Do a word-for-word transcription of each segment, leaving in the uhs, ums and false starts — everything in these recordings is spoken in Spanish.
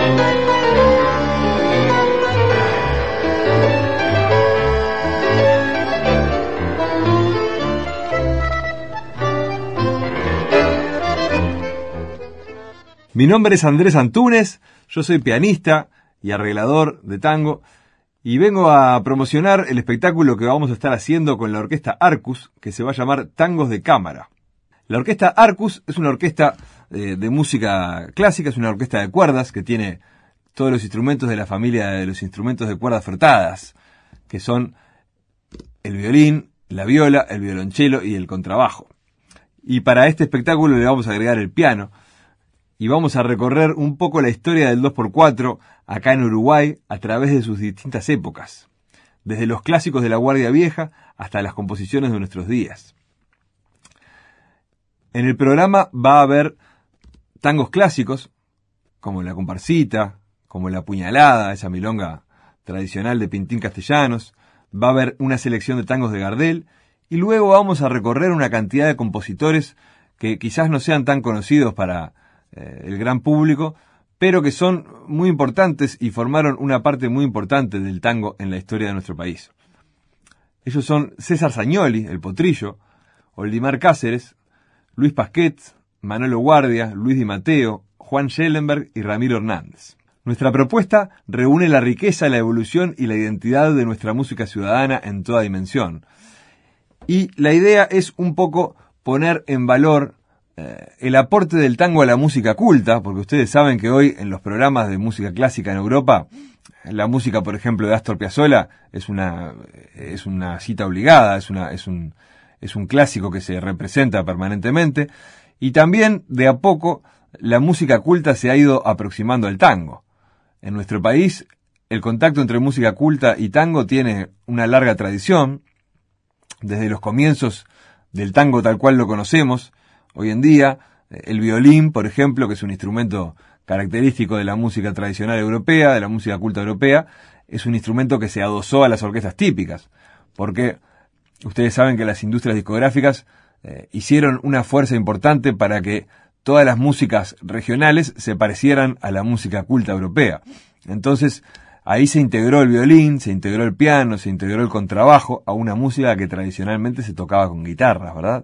Mi nombre es Andrés Antúnez, yo soy pianista y arreglador de tango y vengo a promocionar el espectáculo que vamos a estar haciendo con la orquesta Arcus, que se va a llamar Tangos de Cámara. La orquesta Arcus es una orquesta eh, de música clásica, es una orquesta de cuerdas que tiene todos los instrumentos de la familia de los instrumentos de cuerdas frotadas, que son el violín, la viola, el violonchelo y el contrabajo. Y para este espectáculo le vamos a agregar el piano, y vamos a recorrer un poco la historia del dos por cuatro acá en Uruguay a través de sus distintas épocas, desde los clásicos de la Guardia Vieja hasta las composiciones de nuestros días. En el programa va a haber tangos clásicos, como la comparsita, como la puñalada, esa milonga tradicional de Pintín Castellanos, va a haber una selección de tangos de Gardel, y luego vamos a recorrer una cantidad de compositores que quizás no sean tan conocidos para eh, el gran público, pero que son muy importantes y formaron una parte muy importante del tango en la historia de nuestro país. Ellos son César Sagnoli, el Potrillo, Oldimar Cáceres, Luis Pasquet, Manolo Guardia, Luis Di Matteo, Juan Schellenberg y Ramiro Hernández. Nuestra propuesta reúne la riqueza, la evolución y la identidad de nuestra música ciudadana en toda dimensión. Y la idea es un poco poner en valor eh, el aporte del tango a la música culta, porque ustedes saben que hoy en los programas de música clásica en Europa, la música, por ejemplo, de Astor Piazzolla es una es una cita obligada, es una es un es un clásico que se representa permanentemente, y también de a poco la música culta se ha ido aproximando al tango. En nuestro país, el contacto entre música culta y tango tiene una larga tradición, desde los comienzos del tango tal cual lo conocemos hoy en día. El violín, por ejemplo, que es un instrumento característico de la música tradicional europea, de la música culta europea, es un instrumento que se adosó a las orquestas típicas, porque ustedes saben que las industrias discográficas eh, hicieron una fuerza importante para que todas las músicas regionales se parecieran a la música culta europea. Entonces, ahí se integró el violín, se integró el piano, se integró el contrabajo a una música que tradicionalmente se tocaba con guitarras, ¿verdad?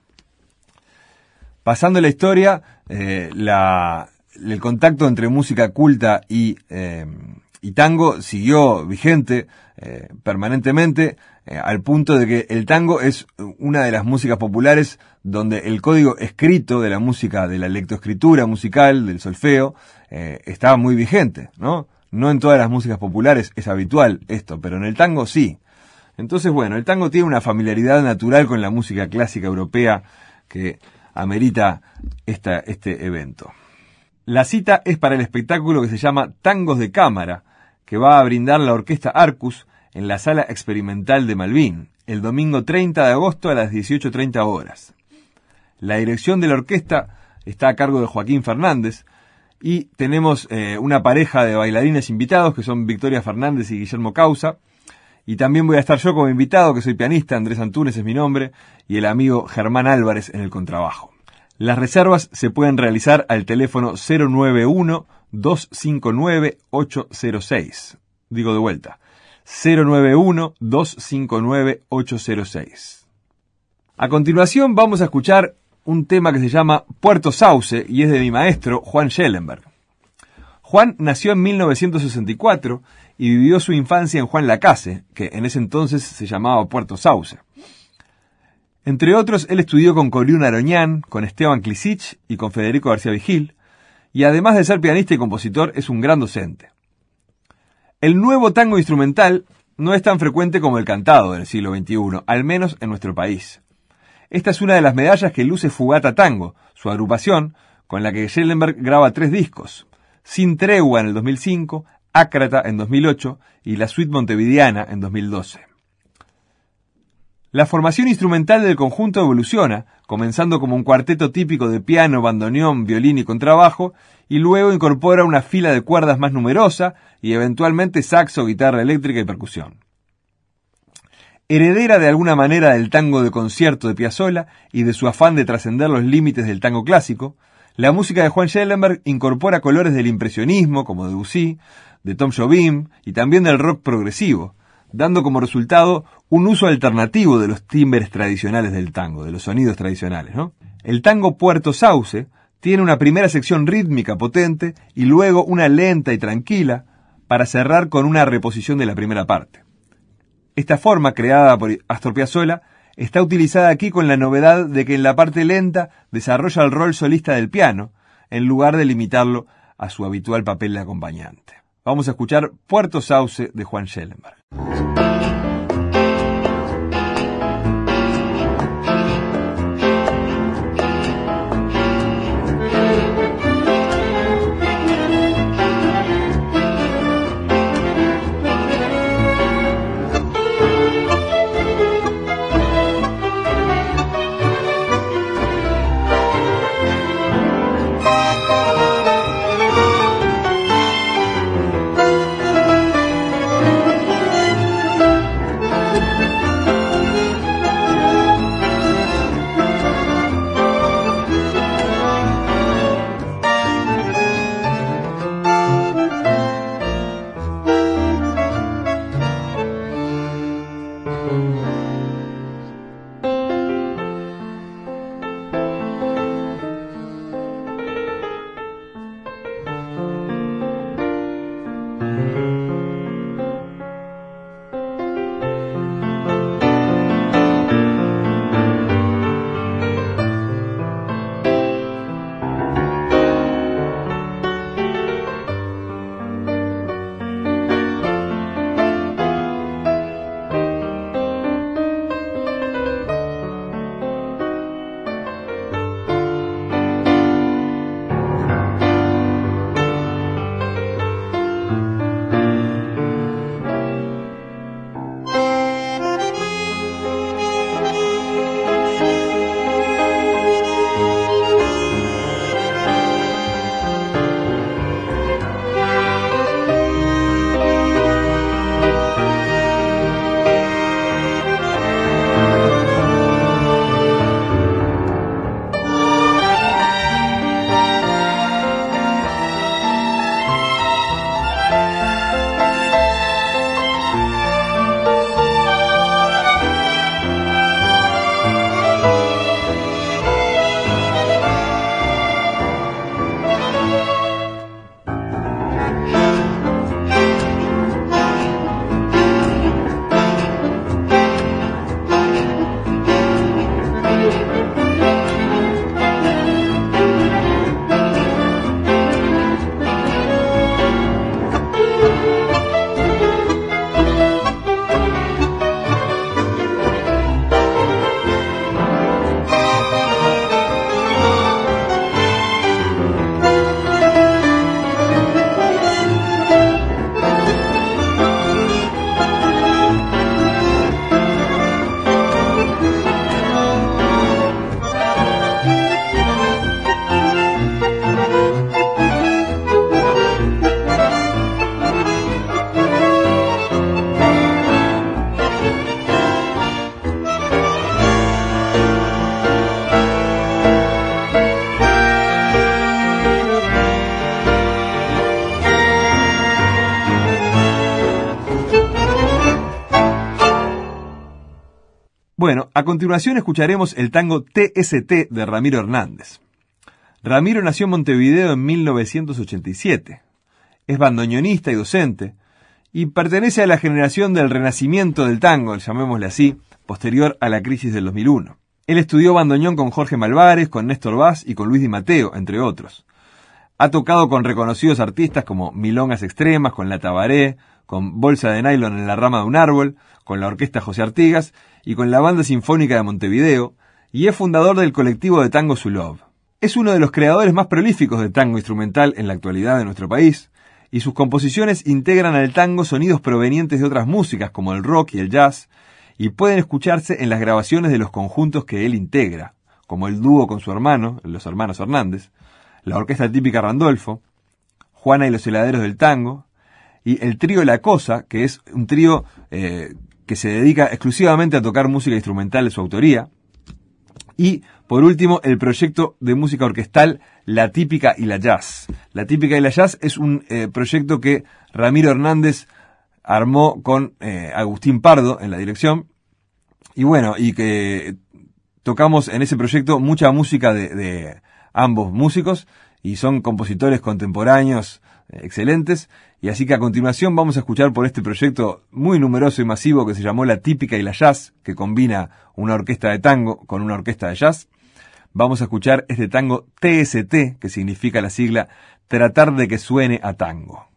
Pasando la historia, eh, la, el contacto entre música culta y, eh, y tango siguió vigente eh, permanentemente, eh, al punto de que el tango es una de las músicas populares donde el código escrito de la música, de la lectoescritura musical, del solfeo, eh, está muy vigente, ¿no? No en todas las músicas populares es habitual esto, pero en el tango sí. Entonces, bueno, el tango tiene una familiaridad natural con la música clásica europea que amerita esta, este evento. La cita es para el espectáculo que se llama Tangos de Cámara, que va a brindar la orquesta Arcus en la Sala Experimental de Malvin, el domingo treinta de agosto a las dieciocho treinta horas. La dirección de la orquesta está a cargo de Joaquín Fernández, y tenemos eh, una pareja de bailarines invitados que son Victoria Fernández y Guillermo Causa, y también voy a estar yo como invitado, que soy pianista, Andrés Antúnez es mi nombre, y el amigo Germán Álvarez en el contrabajo. Las reservas se pueden realizar al teléfono cero nueve uno, dos cinco nueve, ocho cero seis. Digo de vuelta, cero nueve uno, dos cinco nueve, ocho cero seis. A continuación vamos a escuchar un tema que se llama Puerto Sauce y es de mi maestro Juan Schellenberg. Juan nació en mil novecientos sesenta y cuatro y vivió su infancia en Juan Lacase, que en ese entonces se llamaba Puerto Sauce. Entre otros, él estudió con Coriú Naroñán, con Esteban Klisich y con Federico García Vigil, y además de ser pianista y compositor, es un gran docente. El nuevo tango instrumental no es tan frecuente como el cantado del siglo veintiuno, al menos en nuestro país. Esta es una de las medallas que luce Fugata Tango, su agrupación, con la que Schellenberg graba tres discos: Sin Tregua en el dos mil cinco, Ácrata en dos mil ocho y La Suite Montevideana en dos mil doce. La formación instrumental del conjunto evoluciona, comenzando como un cuarteto típico de piano, bandoneón, violín y contrabajo, y luego incorpora una fila de cuerdas más numerosa y eventualmente saxo, guitarra eléctrica y percusión. Heredera de alguna manera del tango de concierto de Piazzolla y de su afán de trascender los límites del tango clásico, La música de Juan Schellenberg incorpora colores del impresionismo, como Debussy, de Tom Jobim y también del rock progresivo, dando como resultado un uso alternativo de los timbres tradicionales del tango, de los sonidos tradicionales, ¿no? El tango Puerto Sauce tiene una primera sección rítmica potente y luego una lenta y tranquila para cerrar con una reposición de la primera parte. Esta forma, creada por Astor Piazzolla, está utilizada aquí con la novedad de que en la parte lenta desarrolla el rol solista del piano, en lugar de limitarlo a su habitual papel de acompañante. Vamos a escuchar Puerto Sauce de Juan Schellenberg. Bueno, a continuación escucharemos el tango T S T de Ramiro Hernández. Ramiro nació en Montevideo en mil novecientos ochenta y siete. Es bandoneonista y docente, y pertenece a la generación del renacimiento del tango, llamémosle así, posterior a la crisis del dos mil uno. Él estudió bandoneón con Jorge Malvares, con Néstor Vaz y con Luis Di Matteo, entre otros. Ha tocado con reconocidos artistas como Milongas Extremas, con La Tabaré, con Bolsa de Nylon en la rama de un árbol, con la Orquesta José Artigas y con la Banda Sinfónica de Montevideo, y es fundador del colectivo de tango Zulov. Es uno de los creadores más prolíficos de tango instrumental en la actualidad de nuestro país, y sus composiciones integran al tango sonidos provenientes de otras músicas como el rock y el jazz, y pueden escucharse en las grabaciones de los conjuntos que él integra, como el dúo con su hermano, los hermanos Hernández, la Orquesta Típica Randolfo, Juana y los Heladeros del Tango, y el trío La Cosa, que es un trío eh, que se dedica exclusivamente a tocar música instrumental de su autoría, Y, por último, el proyecto de música orquestal La Típica y la Jazz. La Típica y la Jazz es un eh, proyecto que Ramiro Hernández armó con eh, Agustín Pardo en la dirección. Y bueno, y que tocamos en ese proyecto mucha música de, de ambos músicos, y son compositores contemporáneos eh, excelentes. Y así que a continuación vamos a escuchar por este proyecto muy numeroso y masivo que se llamó La Típica y la Jazz, que combina una orquesta de tango con una orquesta de jazz. Vamos a escuchar este tango T S T, que significa la sigla Tratar de que suene a tango.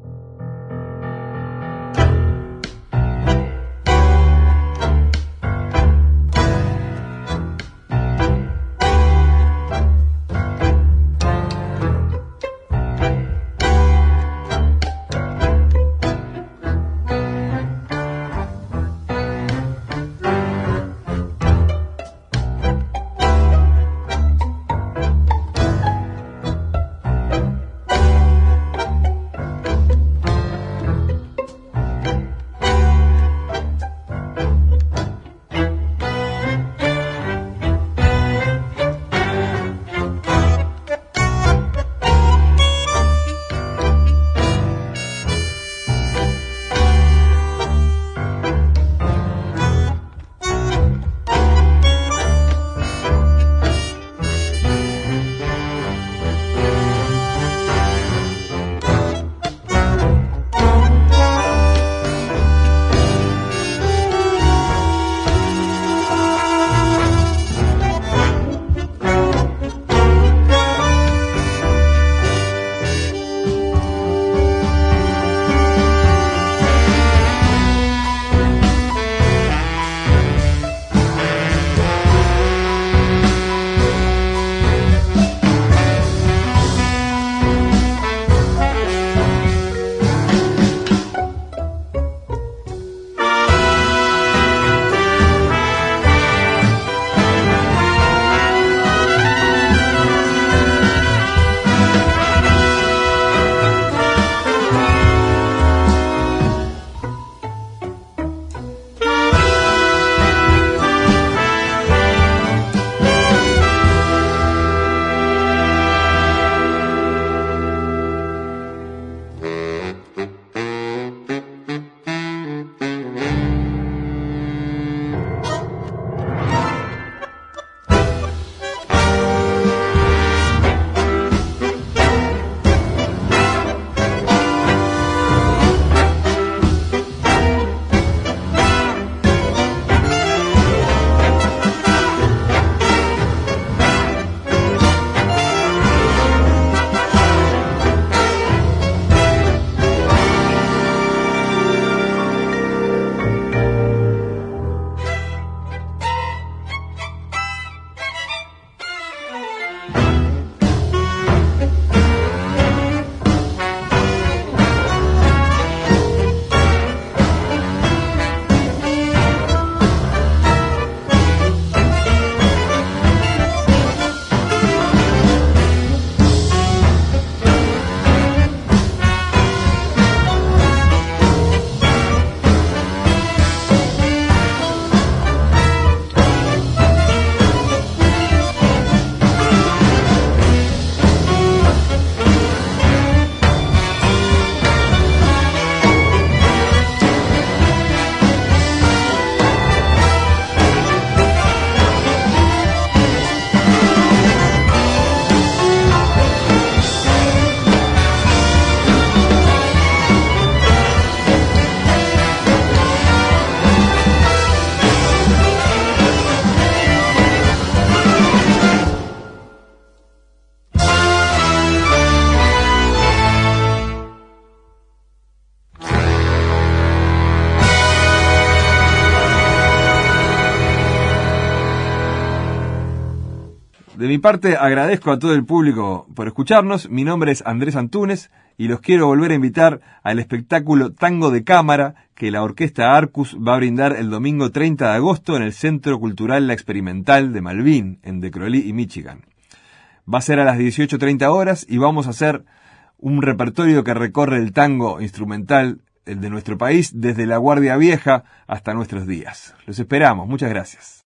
De mi parte, agradezco a todo el público por escucharnos. Mi nombre es Andrés Antúnez y los quiero volver a invitar al espectáculo Tango de Cámara que la Orquesta Arcus va a brindar el domingo treinta de agosto en el Centro Cultural La Experimental de Malvin, en Decroly y Michigan. Va a ser a las dieciocho treinta horas y vamos a hacer un repertorio que recorre el tango instrumental de nuestro país desde la Guardia Vieja hasta nuestros días. Los esperamos. Muchas gracias.